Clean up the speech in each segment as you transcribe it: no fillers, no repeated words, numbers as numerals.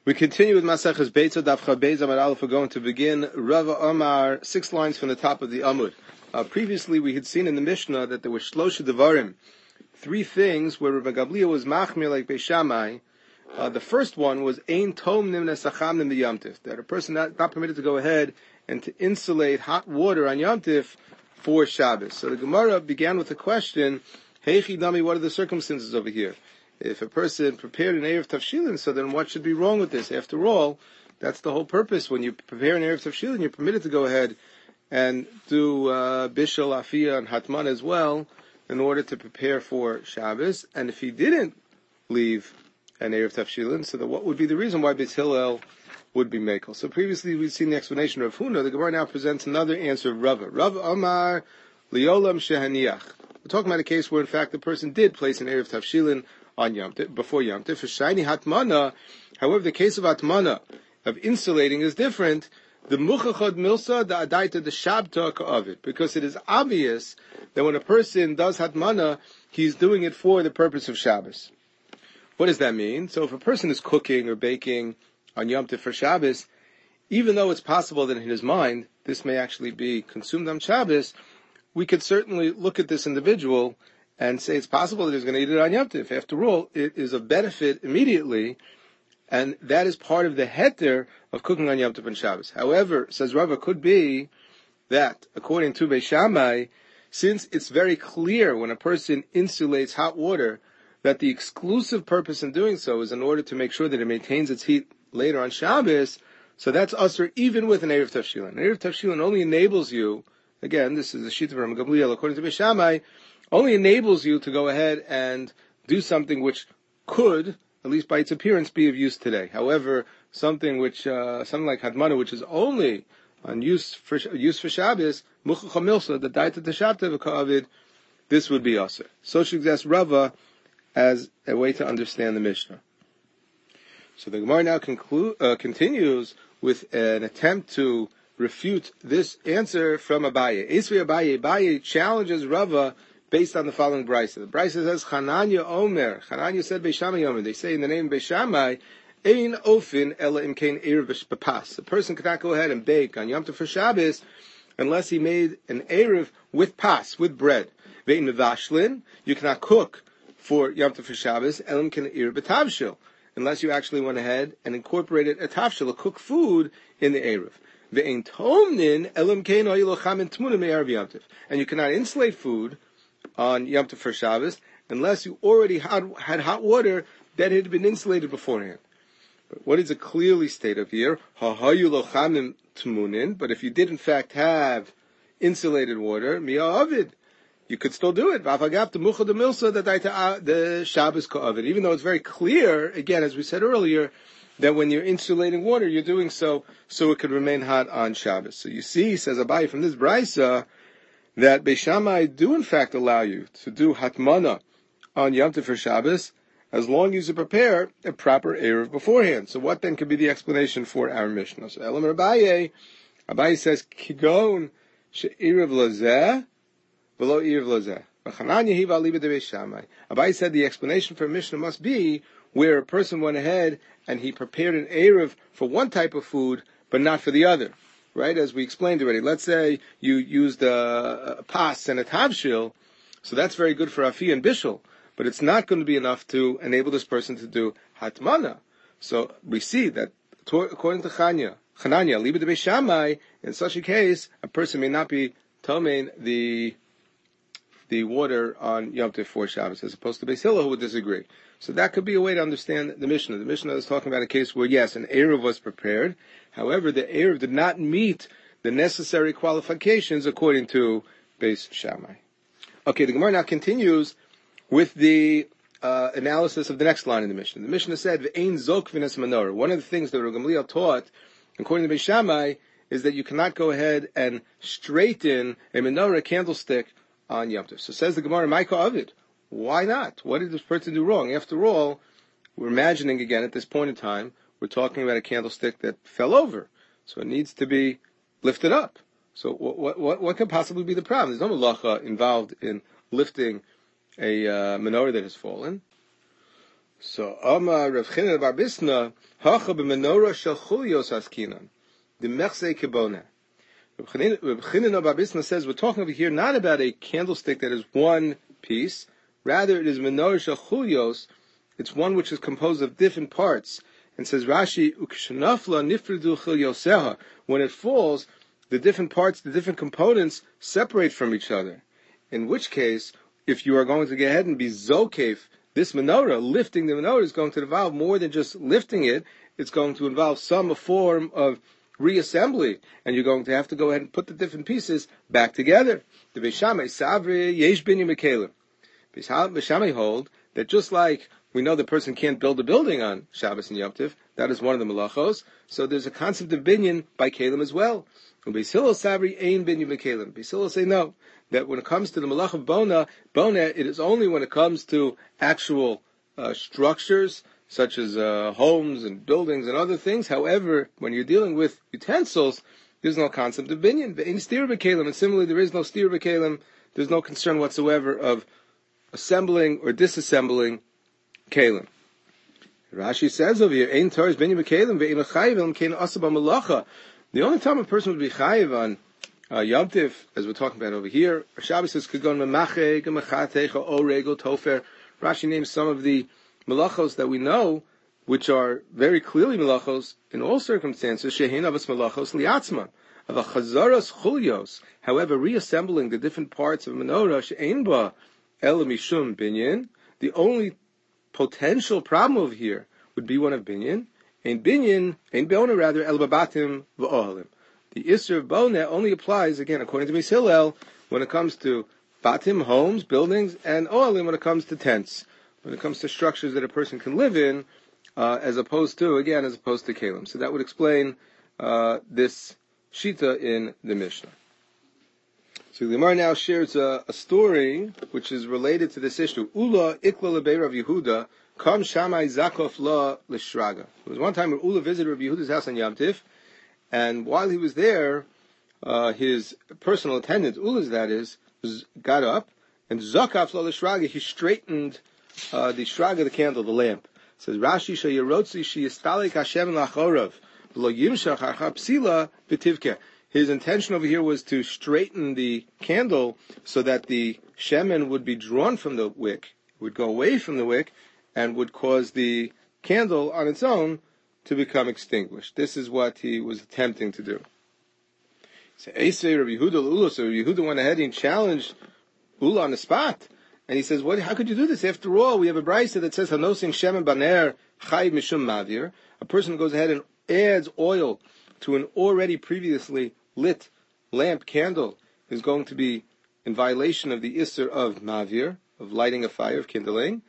We continue with Maseches Beitza Daf Chabez Amud Aleph. We're going to begin Rava Omar, 6 lines from the top of the Amud. Previously, we had seen in the Mishnah that there were Shlosha Devarim, 3 things where Rabbi Gamliel was machmir like Beis Shammai. The first one was Ein Tom Nimna Sacham Nim Yamtif, that a person not permitted to go ahead and to insulate hot water on Yamtif for Shabbos. So the Gemara began with the question, Heichi Dami, what are the circumstances over here? If a person prepared an Erev Tavshilin, so then what should be wrong with this? After all, that's the whole purpose. When you prepare an Erev Tavshilin, you're permitted to go ahead and do Bishul, Afiyah, and Hatman as well in order to prepare for Shabbos. And if he didn't leave an Erev Tavshilin, so then what would be the reason why Beis Hillel would be Mekel? So previously we've seen the explanation of Huna. The Gemara now presents another answer of Rava. Rava Amar Liolam Shehaniach. We're talking about a case where in fact the person did place an Erev Tavshilin on Yom Tif, before Yom Tif. For shiny hatmana, however, the case of hatmana, of insulating, is different. The muchachad milsa, the adaita, the shabta of it, because it is obvious that when a person does hatmana, he's doing it for the purpose of Shabbos. What does that mean? So if a person is cooking or baking on Yom Tif for Shabbos, even though it's possible that in his mind this may actually be consumed on Shabbos, we could certainly look at this individual and say it's possible that he's going to eat it on Yom Tif. After all, it is a benefit immediately, and that is part of the heter of cooking on Yom Tif and Shabbos. However, says Rava, could be that, according to Beis Shammai, since it's very clear when a person insulates hot water that the exclusive purpose in doing so is in order to make sure that it maintains its heat later on Shabbos, so that's usher even with an Erev Tavshilin. An Erev Tavshilin only enables you, again, this is the Shita of Rabbi Gamliel, according to Beis Shammai, only enables you to go ahead and do something which could, at least by its appearance, be of use today. However, something like Hadmana, which is only on use for Shabbos, Muchacha Milsa, the Daita Teshabta V'Ka'avid, this would be Aser. So suggests Rava as a way to understand the Mishnah. So the Gemara now continues with an attempt to refute this answer from Abaye. Esri Abaye challenges Rava based on the following brisa. The brisa says, Chananya Omer. Chananya said Beis Shammai Omer. They say in the name of Beis Shammai, Ein ofin ela imkein erev b'pas. A person cannot go ahead and bake on Yom Tov for Shabbos unless he made an erev with pas, with bread. Ve'in mevashlin, you cannot cook for Yom Tov for Shabbos, elam ken erev b'tavshil, unless you actually went ahead and incorporated a tavshil, a cooked food, in the erev. Ve'in tomnin elam kein oilochem in tmuna me'erev Yom Tov. And you cannot insulate food on Yom Tov for Shabbos unless you already had hot water that had been insulated beforehand. But what is it clearly stated here? Hahayu lochamim tmunin. But if you did in fact have insulated water, mi'avid, you could still do it. V'afagav t'mucha d'milsa the Shabbos ka'avid. Even though it's very clear, again, as we said earlier, that when you're insulating water, you're doing so it could remain hot on Shabbos. So you see, says Abai from this brisa, that Beis Shammai do in fact allow you to do hatmana on Yom Tov for Shabbos as long as you prepare a proper erev beforehand. So what then could be the explanation for our Mishnah? So Elam Abaye says, Kigon she'erev lazeh v'lo erev lazeh. V'chananya hi v'aliba de Beis Shammai. Abaye said the explanation for Mishnah must be where a person went ahead and he prepared an erev for one type of food but not for the other. Right, as we explained already. Let's say you used a pas and a tavshil, so that's very good for afi and bishul, but it's not going to be enough to enable this person to do hatmana. So we see that according to Chananya, liba de Beis Shammai, in such a case, a person may not be tomein the water on Yom Tov for Shabbos, as opposed to Beis Hillel, who would disagree. So that could be a way to understand the Mishnah. The Mishnah is talking about a case where, yes, an erev was prepared. However, the erev did not meet the necessary qualifications according to Beis Shammai. Okay, the Gemara now continues with the analysis of the next line in the Mishnah. The Mishnah said, "V'ein zok v'nes menorah." One of the things that Rabbi Gamliel taught, according to Beis Shammai, is that you cannot go ahead and straighten a menorah candlestick on Yom Tov. So says the Gemara, Maika Avid. Why not? What did this person do wrong? After all, we're imagining again at this point in time, we're talking about a candlestick that fell over. So it needs to be lifted up. So what could possibly be the problem? There's no malacha involved in lifting a menorah that has fallen. So, Amar Rav Chinen bar Bisna, Hacha b'menorah shel chulios askinan, the mechzei kibona. Rav Chinen bar Bisna says we're talking over here not about a candlestick that is one piece, rather it is menorah shel chulios. It's one which is composed of different parts. And says Rashi, Ukshanafla nifridu chilyoseha. When it falls, the different parts, the different components separate from each other. In which case, if you are going to go ahead and be zokef, this menorah, lifting the menorah, is going to involve more than just lifting it. It's going to involve some form of reassembly. And you're going to have to go ahead and put the different pieces back together. The Beis Shammai savri yesh binyan mekalim. Beis Shammai hold that just like we know the person can't build a building on Shabbos and Yom Tov, that is one of the malachos. So there's a concept of binyan by kalim as well. And Beis Hillel savri ein binyan bekalim. Beis Hillel say no, that when it comes to the malach of bona, it is only when it comes to actual structures such as homes and buildings and other things. However, when you're dealing with utensils, there's no concept of binyan. Ve'ein stir bekalim, and similarly, there is no stir bekalim. There's no concern whatsoever of assembling or disassembling kalim. Rashi says over here, "Ein Torah is binyan bekalim ve'ein chayiv kein asa b'malacha." The only time a person would be chayiv on Yom Tiv, as we're talking about over here, Shabbos says kagon memacheg mechatecha oregel tofer. Rashi names some of the malachos that we know, which are very clearly malachos in all circumstances. Shehein avos malachos liatzma of a chazaras chulios. However, reassembling the different parts of a menorah she'ein ba el mishum binyan. The only potential problem over here would be one of binyan. Ein bona rather el babatim v'ohalim. The Isser of bona only applies, again, according to Beis Hillel, when it comes to batim, homes, buildings, and ohalim when it comes to tents, when it comes to structures that a person can live in, as opposed to kalim. So that would explain this shita in the Mishnah. So the Gemara now shares a story which is related to this issue. Ula ikla lebei Rav Yehuda kam Shammai zakof la l'shraga. There was one time when Ula visited Rav Yehuda's house on Yom Tif, and while he was there, his personal attendant, Ula's that is, got up, and zakaf la l'shraga, he straightened the shraga, the candle, the lamp. It says Rashi sheyarotzi sheyistalik Hashem lachorav lo yimshach harcha psila b'tivke. His intention over here was to straighten the candle so that the shemen would be drawn from the wick, would go away from the wick, and would cause the candle on its own to become extinguished. This is what he was attempting to do. So Rabbi Yehuda went ahead and challenged Ula on the spot. And he says, how could you do this? After all, we have a brayso that says, Hanosing shemen baner chayv mishum mavir. A person goes ahead and adds oil to an already previously lit lamp candle is going to be in violation of the Isser of Mavir, of lighting a fire, of kindling.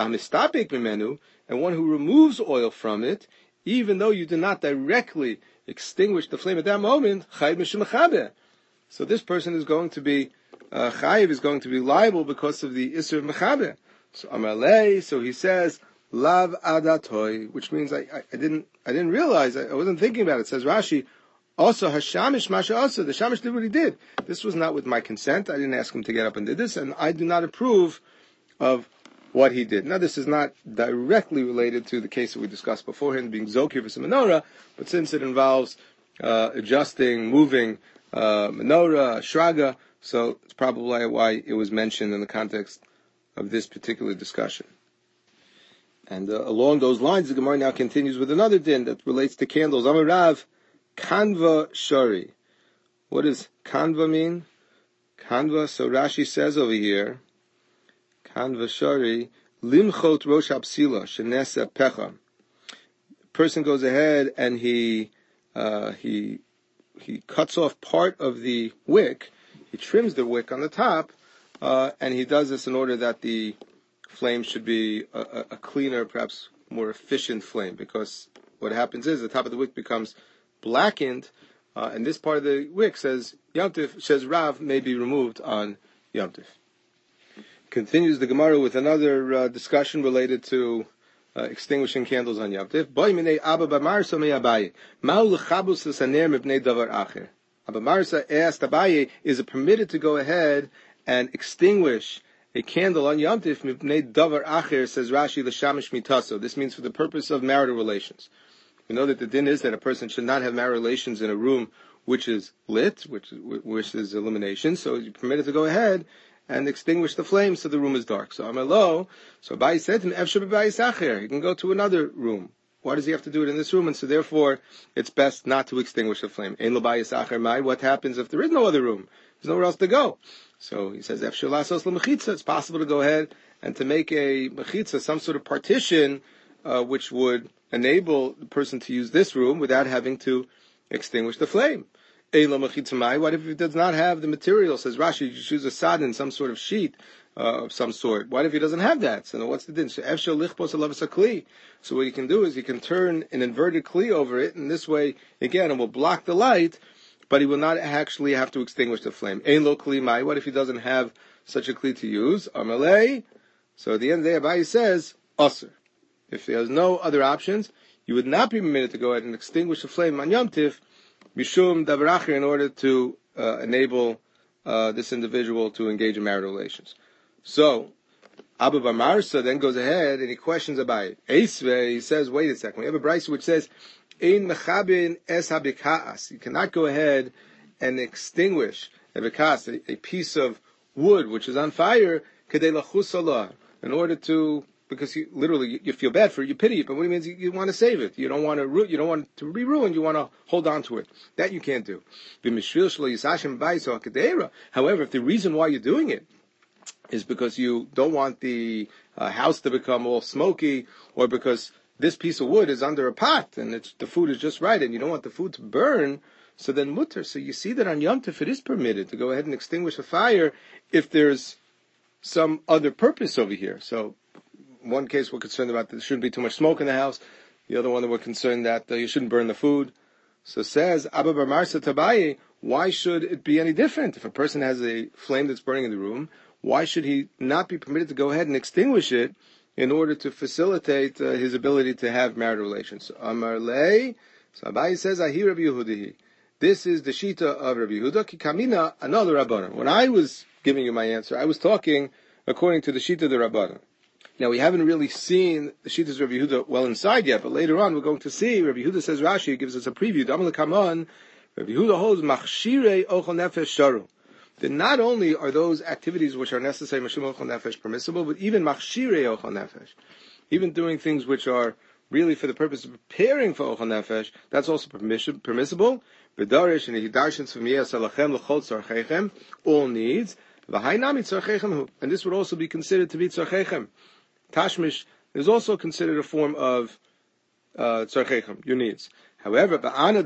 And one who removes oil from it, even though you do not directly extinguish the flame at that moment, chayiv mishum mechaber. So this person is going to be, chayiv is going to be liable because of the Isser of mechaber. So Amalei, so he says, Lav adatoy, which means I didn't realize, I wasn't thinking about it. It says Rashi, also Hashamish Masha also, the Shamish did what he did. This was not with my consent. I didn't ask him to get up and do this, and I do not approve of what he did. Now this is not directly related to the case that we discussed beforehand, being Zokir for menorah, but since it involves adjusting, moving menorah, shraga, so it's probably why it was mentioned in the context of this particular discussion. And along those lines, the Gemara now continues with another din that relates to candles. Amarav, kanva shari. What does kanva mean? Kanva, so Rashi says over here, kanva shari, limchot rosh hapsila, shenesa pecha. Person goes ahead and he cuts off part of the wick, he trims the wick on the top, and he does this in order that the flame should be a cleaner, perhaps more efficient flame, because what happens is the top of the wick becomes blackened, and this part of the wick says Yom Tif, says Rav, may be removed on Yom Tif. Continues the Gemara with another discussion related to extinguishing candles on Yom Tif. Abba Marsa asked Abaye, is it permitted to go ahead and extinguish a candle on Yom Tif mipnei davar acher, says Rashi, l'shamish mitaso. This means for the purpose of marital relations. We know that the din is that a person should not have marital relations in a room which is lit, which is illumination. So you're permitted to go ahead and extinguish the flame so the room is dark. So Amalo, so Abai said to him, Efshar b'bayis acher, he can go to another room. Why does he have to do it in this room? And so therefore, it's best not to extinguish the flame. Ein lo bayis acher mai, what happens if there is no other room? There's nowhere else to go. So he says, Efshar lasos l'mechitza, it's possible to go ahead and to make a mechitza, some sort of partition, which would enable the person to use this room without having to extinguish the flame. What if it does not have the material? Says Rashi, you choose a sadin, some sort of sheet of some sort. What if he doesn't have that? So what's the din? So what you can do is you can turn an inverted kli over it, and this way, again, it will block the light, but he will not actually have to extinguish the flame. What if he doesn't have such a kli to use? Amalei. So at the end of the day, Abaye says, Asr. If there's no other options, you would not be permitted to go ahead and extinguish the flame on Yom Tif, Mishum davar acher, in order to enable this individual to engage in marital relations. So, Abba bar Marsa then goes ahead and he questions Abaye. Eisve, he says, wait a second, we have a brayso which says, Ein mechabin es habikaas. You cannot go ahead and extinguish a piece of wood which is on fire, kedei lachus Allah, in order to, because you feel bad for it, you pity it, but what it means, you want to save it. You don't want to be ruined, you want to hold on to it. That you can't do. However, if the reason why you're doing it is because you don't want the house to become all smoky, or because this piece of wood is under a pot and the food is just right and you don't want the food to burn, so then mutter. So you see that on Yom Tov it is permitted to go ahead and extinguish a fire if there's some other purpose over here. So one case we're concerned about that there shouldn't be too much smoke in the house. The other one that we're concerned that you shouldn't burn the food. So says Abba bar Marsa Tabaye, why should it be any different? If a person has a flame that's burning in the room, why should he not be permitted to go ahead and extinguish it in order to facilitate his ability to have marital relations? So Amar Lei, so Abaye says, Ahi Rabbi Yehuda. This is the Shita of Rabbi Yehuda, Ki Kamina, another Rabbanan. When I was giving you my answer, I was talking according to the Shita of the Rabbanan. Now, we haven't really seen the Shittas of Rabbi Yehuda well inside yet, but later on we're going to see. Rabbi Yehuda says, Rashi gives us a preview. Damal Kaman, Rabbi Yehuda holds machshirei ochel nefesh sharu. That not only are those activities which are necessary, mashum ochel nefesh, permissible, but even machshirei ochel nefesh, even doing things which are really for the purpose of preparing for ochel nefesh, that's also permissible. V'darish and hidarshin tzvimiyah salachem l'chol tzarchechem, all needs. V'hainami tzarchechem, and this would also be considered to be tzarchechem. Tashmish is also considered a form of tzarchechem, your needs. However,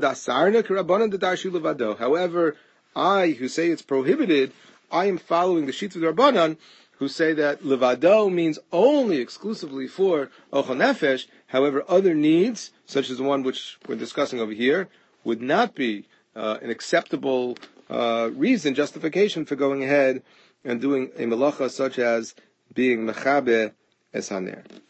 however, I, who say it's prohibited, I am following the Shittas of the Rabbanan, who say that levado means only exclusively for ochel nefesh. However, other needs, such as the one which we're discussing over here, would not be an acceptable justification for going ahead and doing a melacha such as being mechabe es haner.